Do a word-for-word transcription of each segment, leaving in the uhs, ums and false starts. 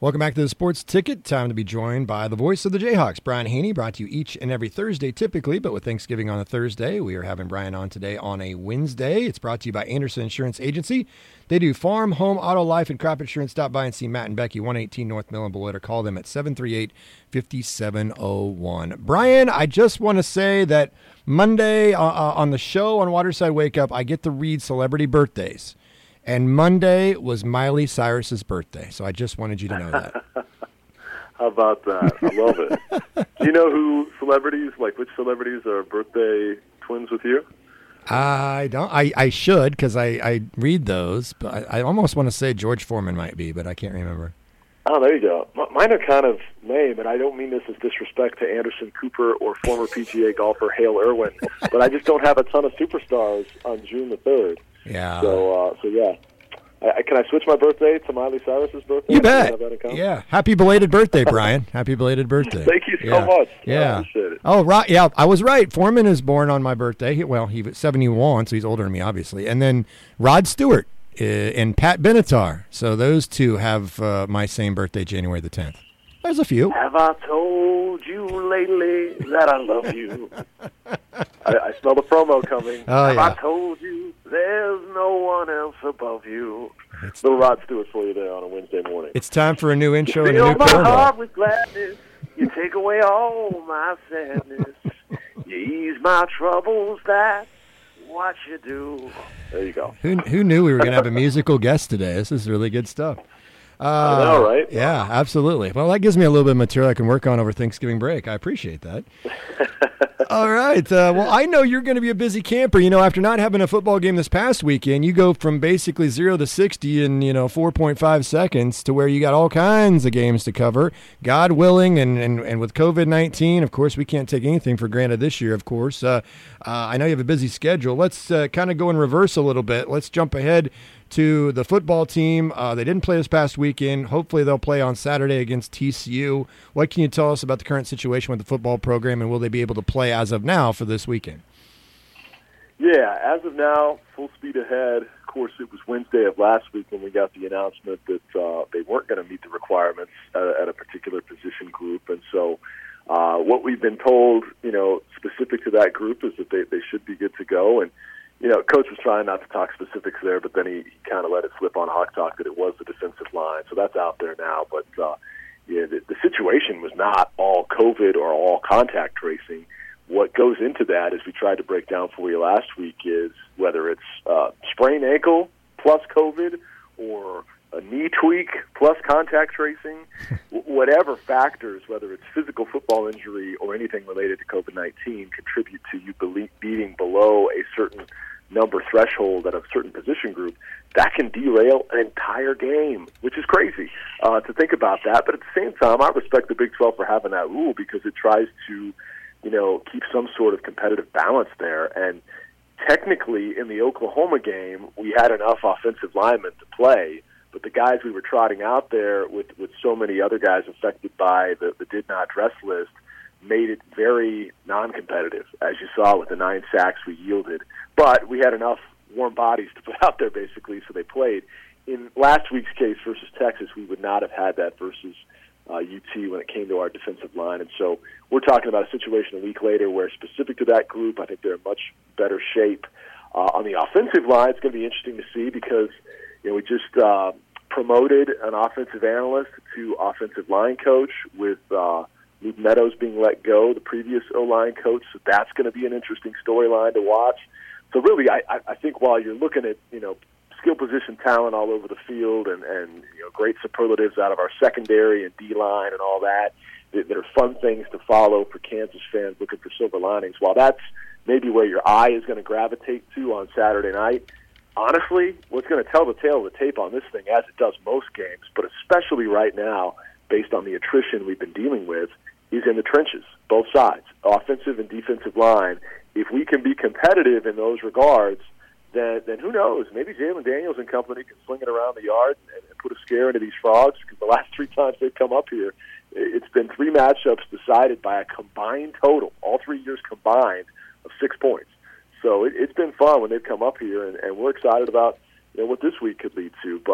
Welcome back to the Sports Ticket. Time to be joined by the voice of the Jayhawks, Brian Haney, brought to you each and every Thursday typically, but with Thanksgiving on a Thursday, we are having Brian on today on a Wednesday. It's brought to you by Anderson Insurance Agency. They do farm, home, auto, life, and crop insurance. Stop by and see Matt and Becky, one eighteen North Mill and Beloit, or call them at seven three eight, five seven zero one. Brian, I just want to say that Monday uh, uh, on the show on Waterside Wake Up, I get to read celebrity birthdays. And Monday was Miley Cyrus's birthday, so I just wanted you to know that. How about that? I love it. Do you know who celebrities, like which celebrities are birthday twins with you? I don't. I, I should, because I, I read those, but I, I almost want to say George Foreman might be, but I can't remember. Oh, there you go. M- mine are kind of lame, and I don't mean this as disrespect to Anderson Cooper or former P G A golfer Hale Irwin, but I just don't have a ton of superstars on June the third. Yeah. So, uh, so yeah. I, can I switch my birthday to Miley Cyrus's birthday? You bet. Yeah. Happy belated birthday, Brian. Happy belated birthday. Thank you so yeah. much. Yeah. I appreciate it. Oh, right. Yeah, I was right. Foreman is born on my birthday. He, well, he was seventy-one, so he's older than me, obviously. And then Rod Stewart uh, and Pat Benatar. So those two have uh, my same birthday, January the tenth. There's a few. Have I told you lately that I love you? I, I smell the promo coming. Oh, Have yeah. I told you there's no one else above you? It's, Little Rod Stewart for you there on a Wednesday morning. it's time for a new intro and a Fill new my heart promo. with gladness. You take away all my sadness. You ease my troubles. That's what you do. There you go. Who, who knew we were going to have a musical guest today? This is really good stuff. Uh, I know, right? Yeah, absolutely. Well, that gives me a little bit of material I can work on over Thanksgiving break. I appreciate that. All right. Uh, well, I know you're going to be a busy camper. You know, after not having a football game this past weekend, you go from basically zero to sixty in, you know, four point five seconds to where you got all kinds of games to cover, God willing. And, and, and with covid nineteen, of course, we can't take anything for granted this year, of course. Uh, uh, I know you have a busy schedule. Let's uh, kind of go in reverse a little bit. Let's jump ahead to the football team. Uh, they didn't play this past weekend. Hopefully they'll play on Saturday against T C U. What can you tell us about the current situation with the football program, and will they be able to play as of now for this weekend? Yeah, as of now, full speed ahead. Of course, it was Wednesday of last week when we got the announcement that uh, they weren't going to meet the requirements at, at a particular position group. And so uh, what we've been told, you know, specific to that group is that they, they should be good to go. And you know, Coach was trying not to talk specifics there, but then he, he kind of let it slip on Hawk Talk that it was the defensive line. So that's out there now. But, uh, yeah, the, the situation was not all COVID or all contact tracing. What goes into that, as we tried to break down for you last week, is whether it's uh, sprained ankle plus COVID or a knee tweak plus contact tracing, whatever factors, whether it's physical football injury or anything related to covid nineteen, contribute to you be- being below a certain number threshold at a certain position group, that can derail an entire game, which is crazy uh, to think about that. But at the same time, I respect the Big twelve for having that rule because it tries to, you know, keep some sort of competitive balance there. And technically, in the Oklahoma game, we had enough offensive linemen to play, but the guys we were trotting out there with, with so many other guys affected by the, the did not dress list made it very non-competitive, as you saw with the nine sacks we yielded. But we had enough warm bodies to put out there, basically, so they played. In last week's case versus Texas, we would not have had that versus uh, U T when it came to our defensive line. And so we're talking about a situation a week later where, specific to that group, I think they're in much better shape. Uh, on the offensive line, it's going to be interesting to see because, you know, we just uh, promoted an offensive analyst to offensive line coach with uh, Luke Meadows being let go, the previous O-line coach. So that's going to be an interesting storyline to watch. So really, I, I think while you're looking at, you know, skill position talent all over the field and, and you know, great superlatives out of our secondary and D-line and all that, that, that are fun things to follow for Kansas fans looking for silver linings, while that's maybe where your eye is going to gravitate to on Saturday night, honestly, what's going to tell the tale of the tape on this thing, as it does most games, but especially right now, based on the attrition we've been dealing with, is in the trenches, both sides, offensive and defensive line. If we can be competitive in those regards, then then who knows? Maybe Jalen Daniels and company can sling it around the yard and, and put a scare into these frogs, because the last three times they've come up here, it's been three matchups decided by a combined total, all three years combined, of six points. So it, it's been fun when they've come up here, and, and we're excited about, you know, what this week could lead to. But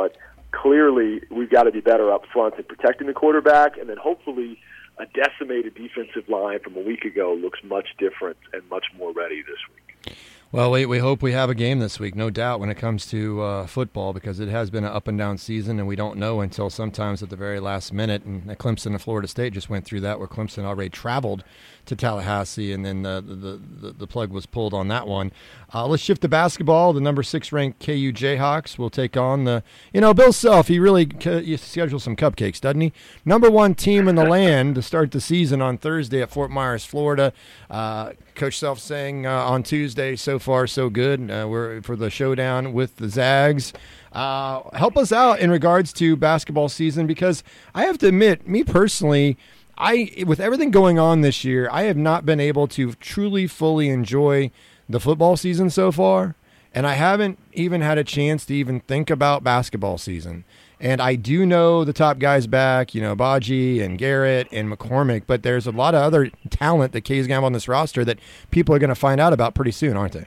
clearly we've got to be better up front in protecting the quarterback, and then hopefully a decimated defensive line from a week ago looks much different and much more ready this week. Well, we, we hope we have a game this week, no doubt, when it comes to uh, football, because it has been an up-and-down season, and we don't know until sometimes at the very last minute. And Clemson and Florida State just went through that, where Clemson already traveled to Tallahassee, and then the the, the, the plug was pulled on that one. Uh, let's shift to basketball. The number six-ranked K U Jayhawks will take on the, you know, Bill Self. He really c- schedules some cupcakes, doesn't he? Number one team in the land to start the season on Thursday at Fort Myers, Florida. Uh, Coach Self saying uh, on Tuesday, so far so good. Uh, we're for the showdown with the Zags. Uh, help us out in regards to basketball season, because I have to admit, me personally, I with everything going on this year, I have not been able to truly fully enjoy the football season so far, and I haven't even had a chance to even think about basketball season. And I do know the top guys back, you know, Baji and Garrett and McCormick, but there's a lot of other talent that K's got on this roster that people are going to find out about pretty soon, aren't they?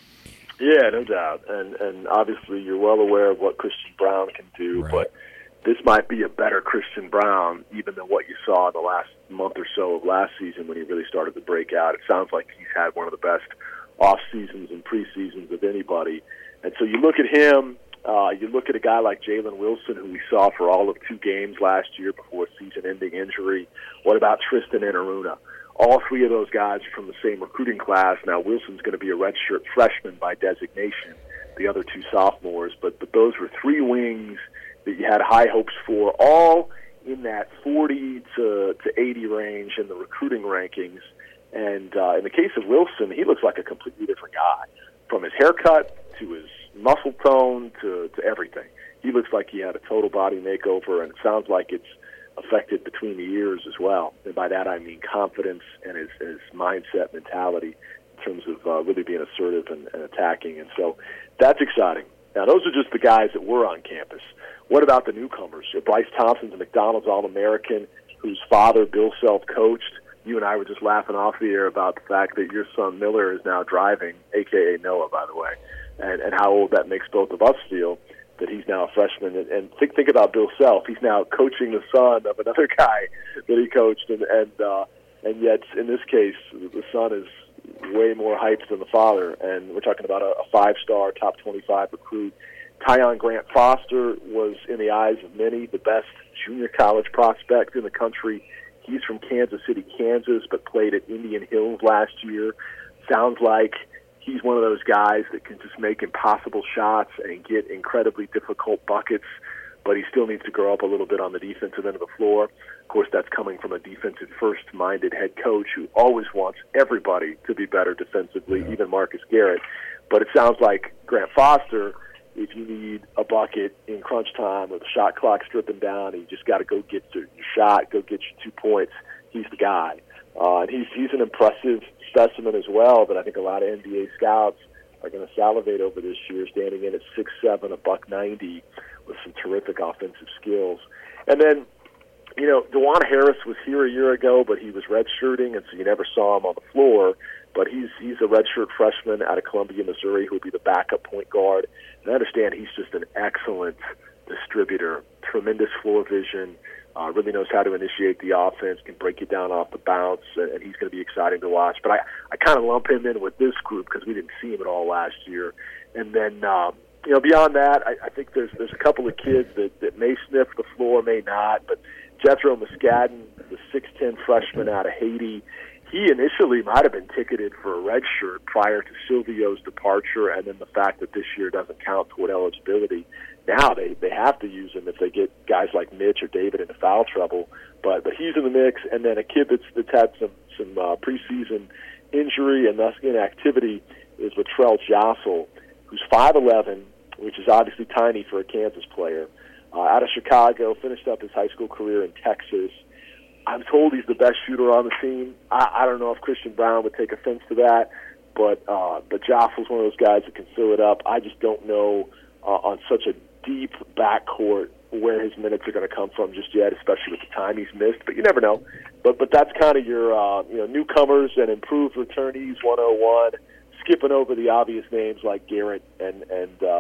Yeah, no doubt. And and obviously you're well aware of what Christian Braun can do, right. But this might be a better Christian Braun even than what you saw in the last month or so of last season when he really started to break out. It sounds like he's had one of the best off seasons and preseasons of anybody. And so you look at him, uh, you look at a guy like Jalen Wilson, who we saw for all of two games last year before a season-ending injury. What about Tristan Enaruna? All three of those guys are from the same recruiting class. Now, Wilson's going to be a redshirt freshman by designation, the other two sophomores. But, but those were three wings that you had high hopes for, all in that forty to eighty range in the recruiting rankings. And uh, in the case of Wilson, he looks like a completely different guy, from his haircut to his muscle tone to, to everything. He looks like he had a total body makeover, and it sounds like it's affected between the ears as well. And by that I mean confidence and his, his mindset, mentality in terms of uh, really being assertive and, and attacking. And so that's exciting. Now, those are just the guys that were on campus. What about the newcomers? Bryce Thompson's a McDonald's All-American whose father, Bill Self, coached. You and I were just laughing off the air about the fact that your son Miller is now driving, a k a. Noah, by the way, and, and how old that makes both of us feel, that he's now a freshman. And, and think think about Bill Self. He's now coaching the son of another guy that he coached, and and, uh, and yet in this case, the son is way more hyped than the father. And we're talking about a, a five-star, top twenty-five recruit. Tyon Grant Foster was, in the eyes of many, the best junior college prospect in the country. He's from Kansas City, Kansas, but played at Indian Hills last year. Sounds like he's one of those guys that can just make impossible shots and get incredibly difficult buckets, but he still needs to grow up a little bit on the defensive end of the floor. Of course, that's coming from a defensive-first-minded head coach who always wants everybody to be better defensively, yeah. even Marcus Garrett. But it sounds like Grant Foster, if you need a bucket in crunch time or the shot clock stripping down, and you just got to go get your shot, go get your two points, he's the guy. Uh, and he's he's an impressive specimen as well that I think a lot of N B A scouts are going to salivate over this year, standing in at six seven, a buck ninety, with some terrific offensive skills. And then, you know, DeJuan Harris was here a year ago, but he was redshirting, and so you never saw him on the floor. But he's he's a redshirt freshman out of Columbia, Missouri, who will be the backup point guard. And I understand he's just an excellent distributor, tremendous floor vision, uh, really knows how to initiate the offense, can break it down off the bounce, and, and he's going to be exciting to watch. But I, I kind of lump him in with this group because we didn't see him at all last year. And then, um, you know, beyond that, I, I think there's there's a couple of kids that, that may sniff the floor, may not. But Jethro Muscadden, the six ten freshman out of Haiti, he initially might have been ticketed for a red shirt prior to Silvio's departure, and then the fact that this year doesn't count toward eligibility. Now they, they have to use him if they get guys like Mitch or David into foul trouble. But but he's in the mix, and then a kid that's, that's had some, some uh, preseason injury and thus inactivity is Latrell Jossel, who's five eleven, which is obviously tiny for a Kansas player, uh, out of Chicago, finished up his high school career in Texas. I'm told he's the best shooter on the team. I, I don't know if Christian Braun would take offense to that, but uh, but Jossel's one of those guys that can fill it up. I just don't know uh, on such a deep backcourt where his minutes are going to come from just yet, especially with the time he's missed. But you never know. But but that's kind of your uh, you know newcomers and improved returnees one oh one, skipping over the obvious names like Garrett and and uh,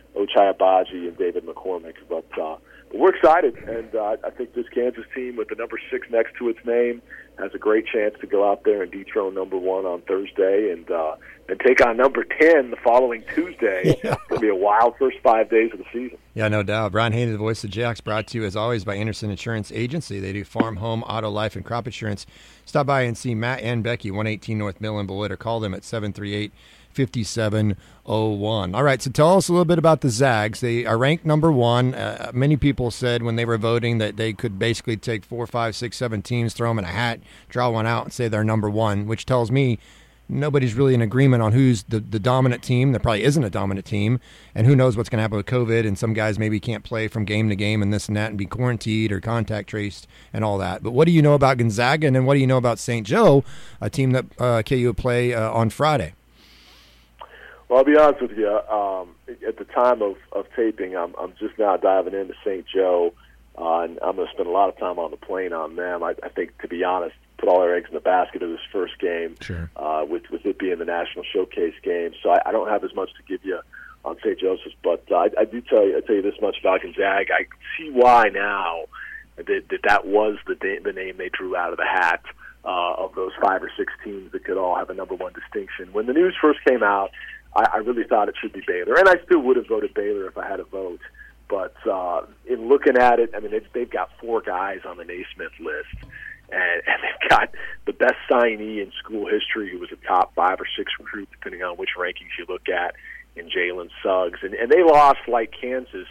Ochai Agbaji and David McCormick. But, uh, but we're excited, and uh, I think this Kansas team with the number six next to its name has a great chance to go out there and dethrone number one on Thursday and uh, and take on number ten the following Tuesday. Yeah. It's going to be a wild first five days of the season. Yeah, no doubt. Brian Haney, the voice of Jacks, brought to you, as always, by Anderson Insurance Agency. They do farm, home, auto, life, and crop insurance. Stop by and see Matt and Becky, one eighteen North Mill in Beloit, or call them at seven three eight, five seven zero one. All right, so tell us a little bit about the Zags. They are ranked number one. Uh, many people said when they were voting that they could basically take four, five, six, seven teams, throw them in a hat, draw one out, and say they're number one, which tells me nobody's really in agreement on who's the, the dominant team. There probably isn't a dominant team, and who knows what's going to happen with COVID, and some guys maybe can't play from game to game and this and that and be quarantined or contact traced and all that. But what do you know about Gonzaga, and then what do you know about Saint Joe, a team that uh, K U will play uh, on Friday? Well, I'll be honest with you. Um, at the time of, of taping, I'm, I'm just now diving into Saint Joe, uh, and I'm going to spend a lot of time on the plane on them. I, I think, to be honest, put all our eggs in the basket of this first game, sure. uh, with, with it being the national showcase game. So I, I don't have as much to give you on Saint Joseph's, but uh, I, I do tell you, I tell you this much about Gonzaga. I see why now that that, that was the the name they drew out of the hat uh, of those five or six teams that could all have a number one distinction. When the news first came out, I, I really thought it should be Baylor, and I still would have voted Baylor if I had a vote. But uh, in looking at it, I mean, they've, they've got four guys on the Naismith list, and, and they've got the best signee in school history who was a top five or six recruit, depending on which rankings you look at, in Jalen Suggs. And, and they lost, like Kansas,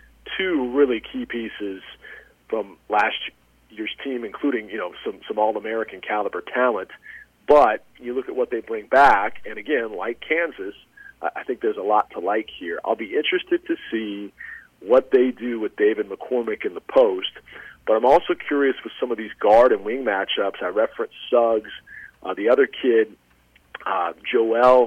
two really key pieces from last year's team, including, you know, some, some All-American caliber talent. But you look at what they bring back, and again, like Kansas, I think there's a lot to like here. I'll be interested to see what they do with David McCormick in the post, but I'm also curious with some of these guard and wing matchups. I referenced Suggs. Uh, the other kid, uh, Joel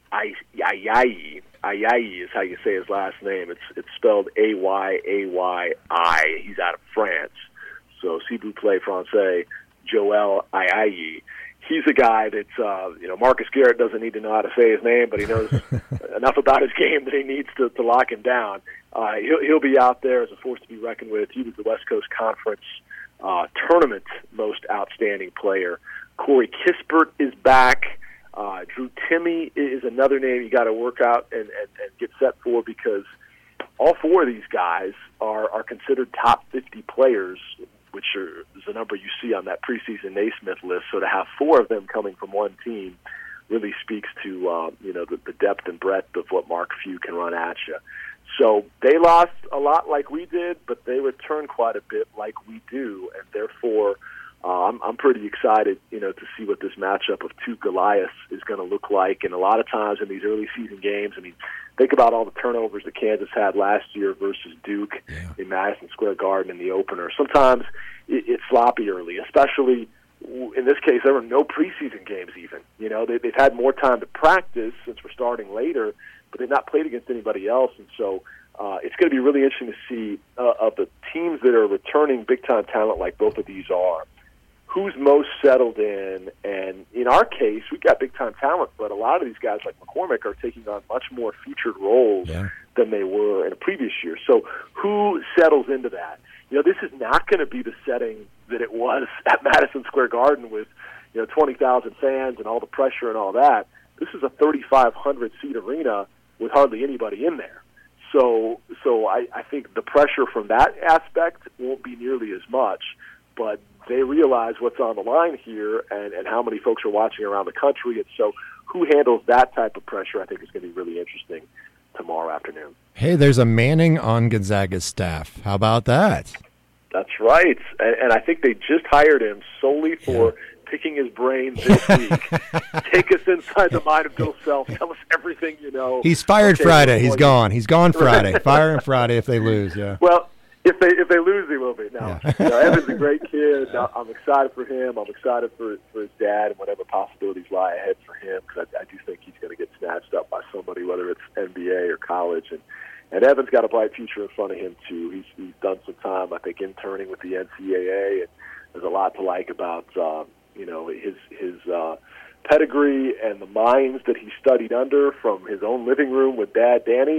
Ayayi. Ayayi is how you say his last name. It's it's spelled A Y A Y I. He's out of France. So, s'il vous plaît, français, Joel Ayayi. He's a guy that, uh, you know, Marcus Garrett doesn't need to know how to say his name, but he knows enough about his game that he needs to, to lock him down. Uh, he'll, he'll be out there as a force to be reckoned with. He was the West Coast Conference uh, tournament most outstanding player. Corey Kispert is back. Uh, Drew Timme is another name you got to work out and, and, and get set for, because all four of these guys are, are considered top fifty players, which are, is a number you see on that preseason Naismith list. So to have four of them coming from one team really speaks to uh, you know the, the depth and breadth of what Mark Few can run at you. So they lost a lot like we did, but they returned quite a bit like we do, and therefore uh, I'm, I'm pretty excited, you know, to see what this matchup of two Goliaths is going to look like. And a lot of times in these early season games, I mean, think about all the turnovers that Kansas had last year versus Duke yeah. in Madison Square Garden in the opener. Sometimes it, it's sloppy early, especially in this case. There were no preseason games even. You know, they, they've had more time to practice since we're starting later, but they've not played against anybody else. And so uh, it's going to be really interesting to see uh, of the teams that are returning big-time talent like both of these are, who's most settled in. And in our case, we've got big-time talent, but a lot of these guys like McCormick are taking on much more featured roles yeah. than they were in a previous year. So who settles into that? You know, this is not going to be the setting that it was at Madison Square Garden with, you know, twenty thousand fans and all the pressure and all that. This is a thirty-five hundred seat arena with hardly anybody in there. So so I, I think the pressure from that aspect won't be nearly as much, but they realize what's on the line here and, and how many folks are watching around the country. And so who handles that type of pressure, I think, is going to be really interesting tomorrow afternoon. Hey, there's a Manning on Gonzaga's staff. How about that? That's right. And, and I think they just hired him solely for yeah. picking his brain this week. Take us inside the mind of Bill Self. Tell us everything you know. He's fired okay, Friday. He's gone. He's gone Friday. Fire him Friday if they lose, yeah. Well, If they if they lose, he will be. No, yeah. you know, Evan's a great kid. I'm excited for him. I'm excited for for his dad and whatever possibilities lie ahead for him, because I, I do think he's going to get snatched up by somebody, whether it's N B A or college. And and Evan's got a bright future in front of him too. He's he's done some time, I think, interning with the N C double A, and there's a lot to like about um, you know his his uh, pedigree and the minds that he studied under, from his own living room with Dad Danny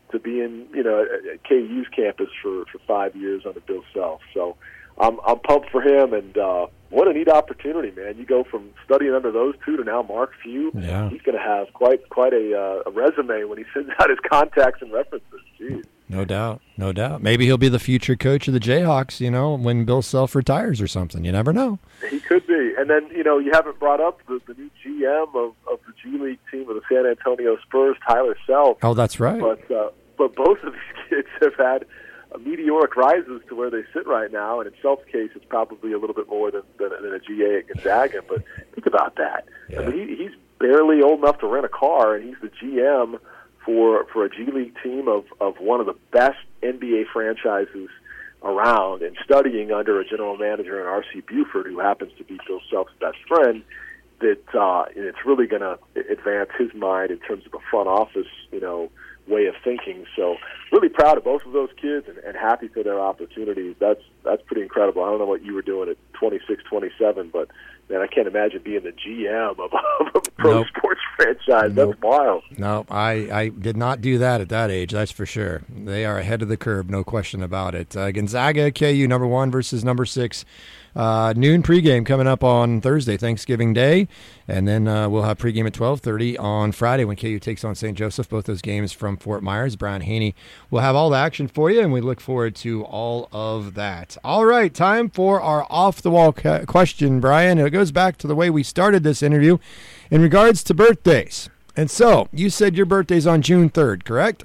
to being, you know, at K U's campus for, for five years under Bill Self. So I'm I'm pumped for him, and uh, what a neat opportunity, man. You go from studying under those two to now Mark Few. Yeah. He's going to have quite quite a, uh, a resume when he sends out his contacts and references. Jeez. No doubt, no doubt. Maybe he'll be the future coach of the Jayhawks, you know, when Bill Self retires or something. You never know. He could be. And then, you know, you haven't brought up the, the new G M of, of the G League team of the San Antonio Spurs, Tyler Self. Oh, that's right. But, uh, but both of these kids have had a meteoric rises to where they sit right now, and in Self's case, it's probably a little bit more than, than, than a G A at Gonzaga. But think about that. Yeah. I mean, he, he's barely old enough to rent a car, and he's the G M for for a G League team of, of one of the best N B A franchises around, and studying under a general manager in R C Buford, who happens to be Bill Self's best friend. That uh, it's really going to advance his mind in terms of a front office, you know, way of thinking. So really proud of both of those kids, and, and happy for their opportunities. That's that's pretty incredible. I don't know what you were doing at twenty-six, twenty-seven, but man, I can't imagine being the G M of, of a pro Nope. sports franchise. Nope. That's wild. No, I, I did not do that at that age, that's for sure. They are ahead of the curve, no question about it. Uh, Gonzaga, K U, number one versus number six. Uh, noon pregame coming up on Thursday, Thanksgiving Day. And then uh, we'll have pregame at twelve thirty on Friday when K U takes on Saint Joseph. Both those games from Fort Myers. Brian Haney will have all the action for you, and we look forward to all of that. All right, time for our off-the-wall cu- question, Brian. It goes back to the way we started this interview in regards to birthdays. And so, you said your birthday's on June third, correct?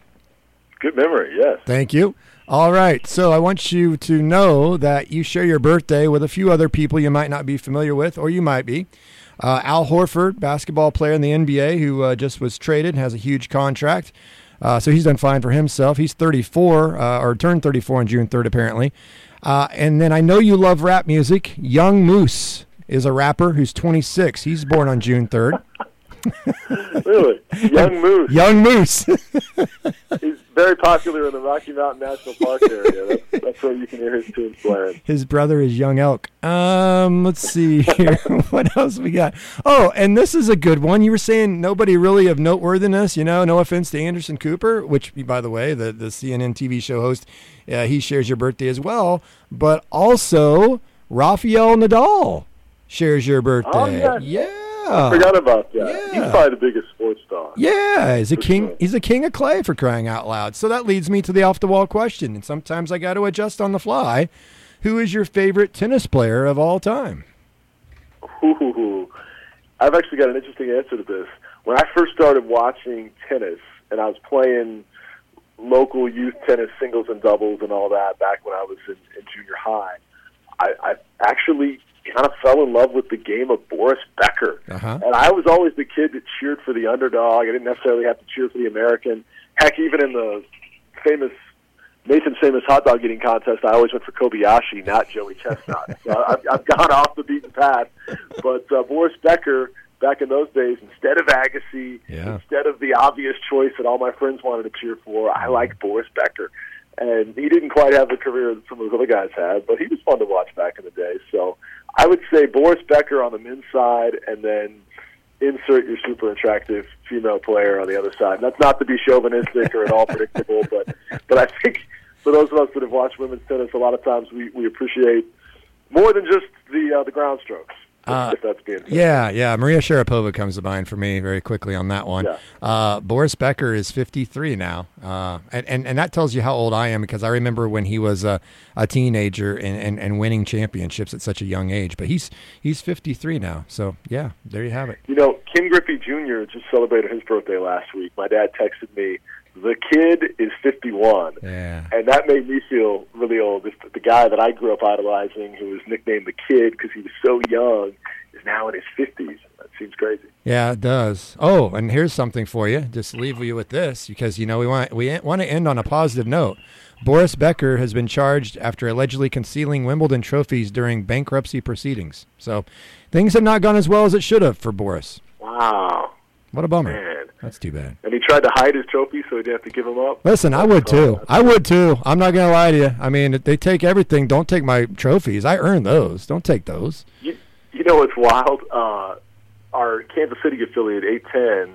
Good memory, yes. Thank you. All right, so I want you to know that you share your birthday with a few other people you might not be familiar with, or you might be. Uh, Al Horford, basketball player in the N B A, who uh, just was traded, has a huge contract. Uh, so he's done fine for himself. He's thirty-four, uh, or turned thirty-four on June third, apparently. Uh, and then I know you love rap music. Young Moose is a rapper who's twenty-six. He's born on June third. Really? Young Moose. Young Moose. He's very popular in the Rocky Mountain National Park area. That's, that's where you can hear his tunes playing. His brother is Young Elk. Um, let's see here. What else we got? Oh, and this is a good one. You were saying nobody really of noteworthiness, you know, no offense to Anderson Cooper, which, by the way, the, the C N N T V show host, uh, he shares your birthday as well. But also, Rafael Nadal shares your birthday. Oh, yeah. Yeah. I forgot about that. Yeah. He's probably the biggest sports star. Yeah, he's a For king. sure. He's a king of clay, for crying out loud. So that leads me to the off-the-wall question, and sometimes I got to adjust on the fly. Who is your favorite tennis player of all time? Ooh, I've actually got an interesting answer to this. When I first started watching tennis, and I was playing local youth tennis singles and doubles and all that back when I was in, in junior high, I, I actually kind of fell in love with the game of Boris Becker. Uh-huh. And I was always the kid that cheered for the underdog. I didn't necessarily have to cheer for the American. Heck, even in the famous Nathan's famous hot dog eating contest, I always went for Kobayashi, not Joey Chestnut. So I've, I've gone off the beaten path. But uh, Boris Becker, back in those days, instead of Agassi, Yeah. instead of the obvious choice that all my friends wanted to cheer for, I liked Boris Becker. And he didn't quite have the career that some of those other guys had, but he was fun to watch back in the day. So I would say Boris Becker on the men's side, and then insert your super attractive female player on the other side. And that's not to be chauvinistic or at all predictable, but but I think for those of us that have watched women's tennis, a lot of times we, we appreciate more than just the uh, the ground strokes. Uh, if that's being said. Yeah, yeah. Maria Sharapova comes to mind for me very quickly on that one. Yeah. Uh, Boris Becker is fifty-three now. Uh, and, and, and that tells you how old I am, because I remember when he was a, a teenager and, and, and winning championships at such a young age. But he's he's fifty-three now. So, yeah, there you have it. You know, Ken Griffey Junior just celebrated his birthday last week. My dad texted me, the kid is fifty-one. Yeah. And that made me feel really old. This, the guy that I grew up idolizing, who was nicknamed the Kid because he was so young, is now in his fifties. That seems crazy. Yeah, it does. Oh, and here's something for you. Just leave you with this, because, you know, we want we want to end on a positive note. Boris Becker has been charged after allegedly concealing Wimbledon trophies during bankruptcy proceedings. So things have not gone as well as it should have for Boris. Wow. What a bummer. Man. That's too bad. And he tried to hide his trophy so he didn't have to give them up. Listen, I would too. I would too. I'm not going to lie to you. I mean, they take everything. Don't take my trophies. I earned those. Don't take those. You, you know what's wild? Uh, our Kansas City affiliate, eight ten,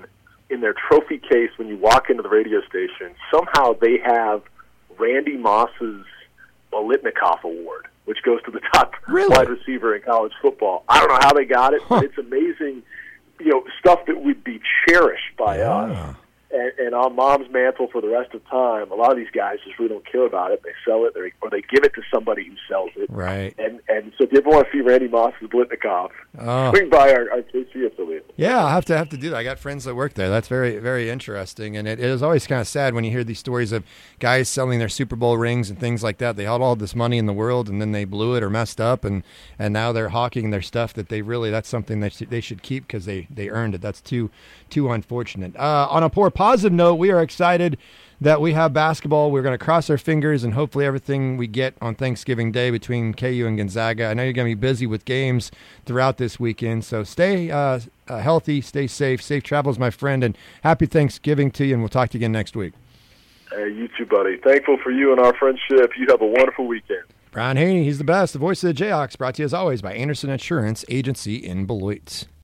in their trophy case when you walk into the radio station, somehow they have Randy Moss's Bolitnikoff Award, which goes to the top really? wide receiver in college football. I don't know how they got it, huh. but it's amazing, you know, stuff that would be cherished by yeah. us. And, and on Mom's mantle for the rest of time, a lot of these guys just really don't care about it. They sell it, or they give it to somebody who sells it. Right. And and so if you ever want to see Randy Moss's Bolitnikoff, oh. swing by our, our K C affiliate. Yeah, I'll have to have to do that. I got friends that work there. That's very, very interesting. And it, it is always kind of sad when you hear these stories of guys selling their Super Bowl rings and things like that. They had all this money in the world, and then they blew it or messed up, and, and now they're hawking their stuff that they really, that's something that they should keep because they, they earned it. That's too, too unfortunate. Uh, on a more positive note, we are excited that we have basketball. We're going to cross our fingers and hopefully everything we get on Thanksgiving Day between K U and Gonzaga. I know you're going to be busy with games throughout this weekend, so stay uh, uh, healthy, stay safe. Safe travels, my friend, and happy Thanksgiving to you, and we'll talk to you again next week. Hey, you too, buddy. Thankful for you and our friendship. You have a wonderful weekend. Brian Haney, he's the best. The voice of the Jayhawks, brought to you as always by Anderson Insurance Agency in Beloit.